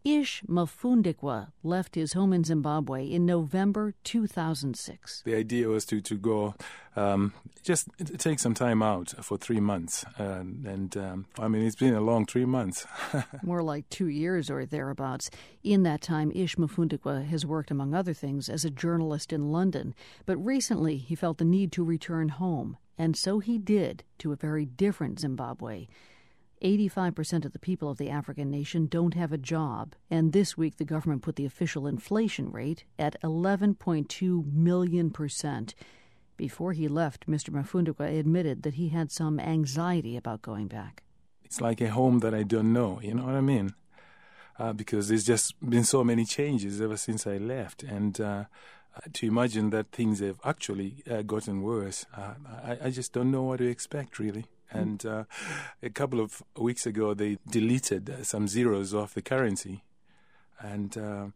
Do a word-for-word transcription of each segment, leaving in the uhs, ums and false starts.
Ish Mafundikwa left his home in Zimbabwe in November two thousand six. The idea was to, to go, um, just take some time out for three months. Uh, and, um, I mean, it's been a long three months. More like two years or thereabouts. In that time, Ish Mafundikwa has worked, among other things, as a journalist in London. But recently, he felt the need to return home. And so he did, to a very different Zimbabwe. eighty-five percent of the people of the African nation don't have a job, and this week the government put the official inflation rate at eleven point two million percent. Before he left, Mister Mafundikwa admitted that he had some anxiety about going back. It's like a home that I don't know, you know what I mean? Uh, because there's just been so many changes ever since I left, and uh, to imagine that things have actually uh, gotten worse, uh, I, I just don't know what to expect, really. And uh, a couple of weeks ago, they deleted uh, some zeros off the currency. And uh,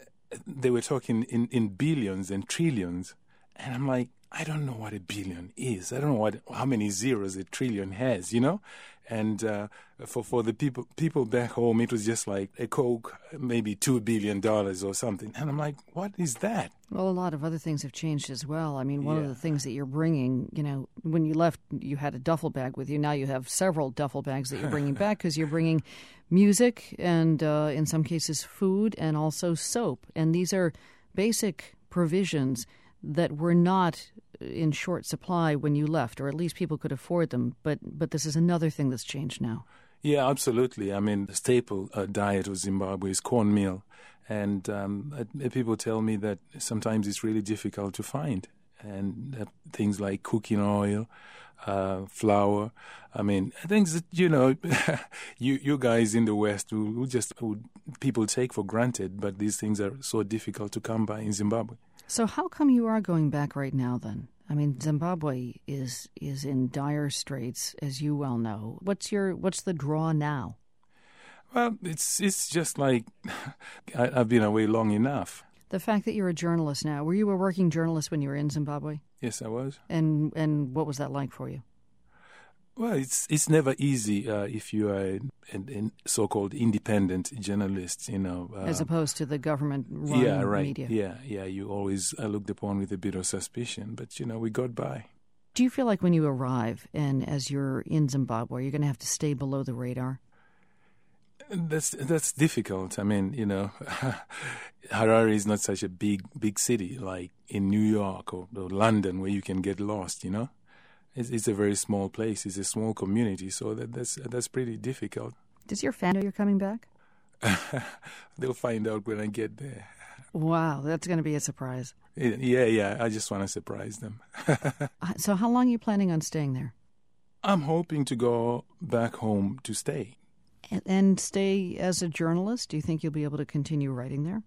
they were talking in, in billions and trillions. And I'm like, I don't know what a billion is. I don't know what how many zeros a trillion has, you know? And uh, for, for the people people back home, it was just like a Coke, maybe two billion dollars or something. And I'm like, what is that? Well, a lot of other things have changed as well. I mean, one Yeah. of the things that you're bringing, you know, when you left, you had a duffel bag with you. Now you have several duffel bags that you're bringing back because you're bringing music and, uh, in some cases, food and also soap. And these are basic provisions that were not in short supply when you left, or at least people could afford them. But but this is another thing that's changed now. Yeah, absolutely. I mean, the staple uh, diet of Zimbabwe is cornmeal. And um, uh, people tell me that sometimes it's really difficult to find. And uh, things like cooking oil, uh, flour. I mean, things that, you know, you you guys in the West who, who just who people take for granted, but these things are so difficult to come by in Zimbabwe. So how come you are going back right now, then? I mean, Zimbabwe is is in dire straits, as you well know. What's your what's the draw now? Well, it's it's just like I, I've been away long enough. The fact that you're a journalist now. Were you a working journalist when you were in Zimbabwe? Yes, I was. And and what was that like for you? Well, it's it's never easy uh, if you are a, a so-called independent journalist, you know. Uh, As opposed to the government-run yeah, right. media. Yeah, yeah. You always are looked upon with a bit of suspicion, but, you know, we got by. Do you feel like when you arrive and as you're in Zimbabwe, you're going to have to stay below the radar? That's that's difficult. I mean, you know, Harare is not such a big, big city like in New York or, or London where you can get lost, you know. It's, it's a very small place. It's a small community, so that, that's that's pretty difficult. Does your family know you're coming back? They'll find out when I get there. Wow, that's going to be a surprise. Yeah, yeah, I just want to surprise them. So how long are you planning on staying there? I'm hoping to go back home to stay. And, and stay as a journalist? Do you think you'll be able to continue writing there?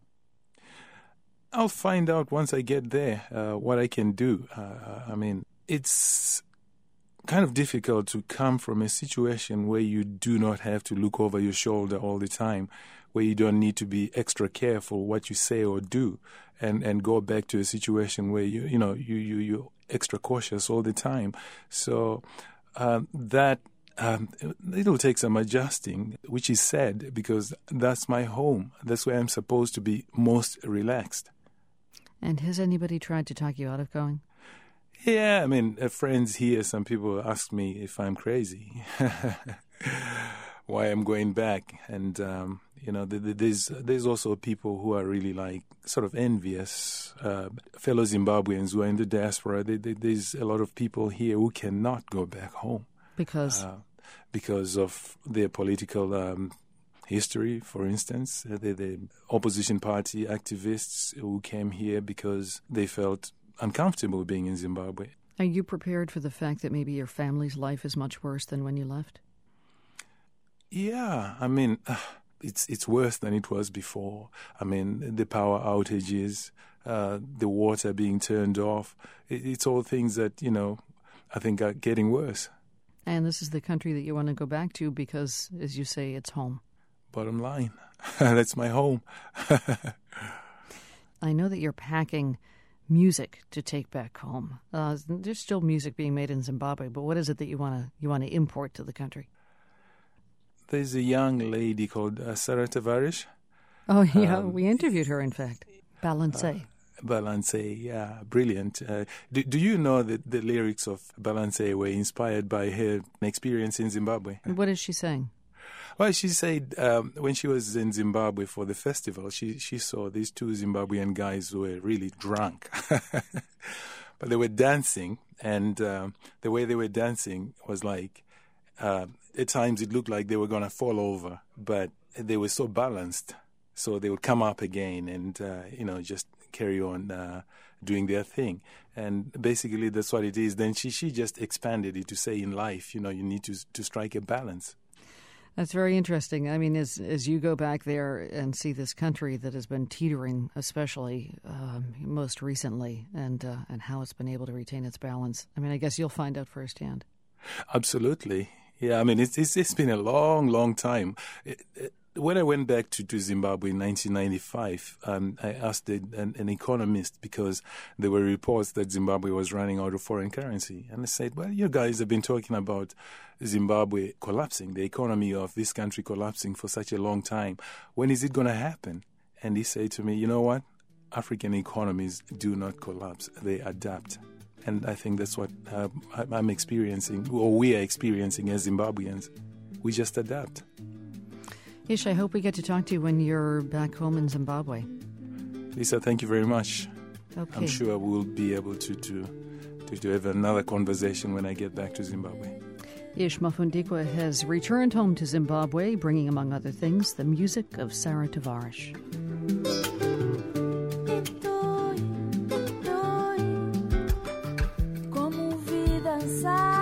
I'll find out once I get there uh, what I can do. Uh, I mean, it's kind of difficult to come from a situation where you do not have to look over your shoulder all the time, where you don't need to be extra careful what you say or do, and, and go back to a situation where you you know you you you're extra cautious all the time. So um, that um, it'll take some adjusting, which is sad because that's my home. That's where I'm supposed to be most relaxed. And has anybody tried to talk you out of going? Yeah, I mean, uh, friends here, some people ask me if I'm crazy, why I'm going back. And, um, you know, th- th- there's there's also people who are really, like, sort of envious, uh, fellow Zimbabweans who are in the diaspora. They, they, there's a lot of people here who cannot go back home. Because? Uh, because of their political um, history, for instance. Uh, the, the opposition party activists who came here because they felt uncomfortable being in Zimbabwe. Are you prepared for the fact that maybe your family's life is much worse than when you left? Yeah, I mean, uh, it's it's worse than it was before. I mean, the power outages, uh, the water being turned off, it, it's all things that, you know, I think are getting worse. And this is the country that you want to go back to because, as you say, it's home. Bottom line, that's my home. I know that you're packing music to take back home. Uh, there's still music being made in Zimbabwe, but what is it that you want to you want to import to the country? There's a young lady called uh, Sarah Tavares. Oh, yeah, Um, we interviewed her, in fact. Balancé. Balancé, yeah, brilliant. Uh, do, do you know that the lyrics of Balancé were inspired by her experience in Zimbabwe? What is she saying? Well, she said um, when she was in Zimbabwe for the festival, she, she saw these two Zimbabwean guys who were really drunk. But they were dancing, and um, the way they were dancing was like, uh, at times it looked like they were going to fall over, but they were so balanced. So they would come up again and, uh, you know, just carry on uh, doing their thing. And basically that's what it is. Then she, she just expanded it to say in life, you know, you need to to strike a balance. That's very interesting. I mean, as as you go back there and see this country that has been teetering, especially um, most recently, and uh, and how it's been able to retain its balance, I mean, I guess you'll find out firsthand. Absolutely. Yeah, I mean, it's it's, it's been a long, long time. It, it, when I went back to, to Zimbabwe in nineteen ninety-five, um, I asked a, an, an economist because there were reports that Zimbabwe was running out of foreign currency. And I said, well, you guys have been talking about Zimbabwe collapsing, the economy of this country collapsing for such a long time. When is it going to happen? And he said to me, you know what? African economies do not collapse. They adapt. And I think that's what uh, I'm experiencing, or we are experiencing as Zimbabweans. We just adapt. Ish, I hope we get to talk to you when you're back home in Zimbabwe. Lisa, thank you very much. Okay. I'm sure we'll be able to, to, to, to have another conversation when I get back to Zimbabwe. Ish Mafundikwa has returned home to Zimbabwe, bringing, among other things, the music of Sarah Tavares.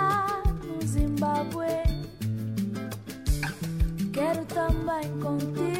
Quero também contigo.